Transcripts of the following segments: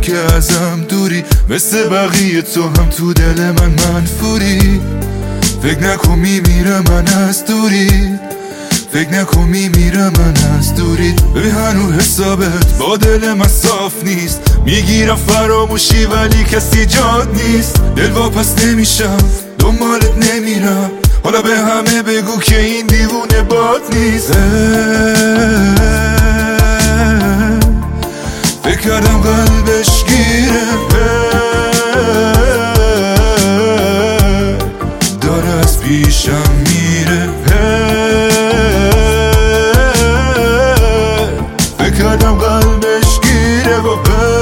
که ازم دوری، مثل بقیه تو هم تو دل من منفوری. فکر نکن میمیرم من از دوری، فکر نکن میمیرم من از دوری. ببین هنو حسابت با دل من صاف نیست، میگیرم فراموشی ولی کسی جاد نیست. دل واپس نمیشم دنبالت نمیرم، حالا به همه بگو که این دیوونه باد نیست. فکر کردم قلبش گیره، داره از پیشم میره. فکر کردم قلبش گیره و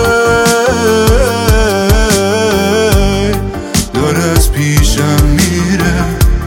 داره از پیشم میره.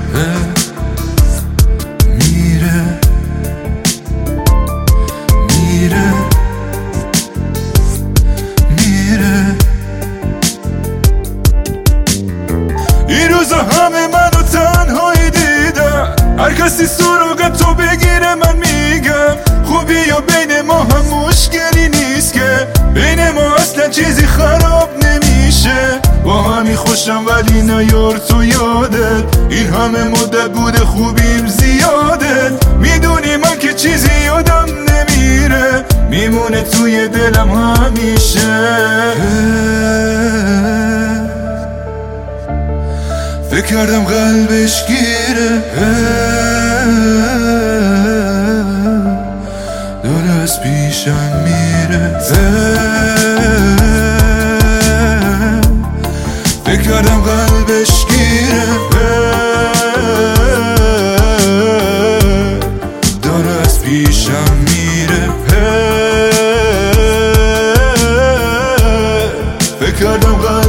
این روزا همه منو تنهایی دیدم، هر کسی سراغ تو بگیره من میگم خوبی یا بین ما هم مشکلی نیست که بین ما اصلا چیزی خراب نمیشه. با همی خوشم ولی نیار تو یادت، این همه مدت بوده خوبیم زیادت. میدونی من که چیزی یادم نمیره، میمونه توی دلم همیشه. فکر کردم قلبش گیره، داره از پیشم میره. فکر کردم قلبش گیره، داره از پیشم میره. فکر کردم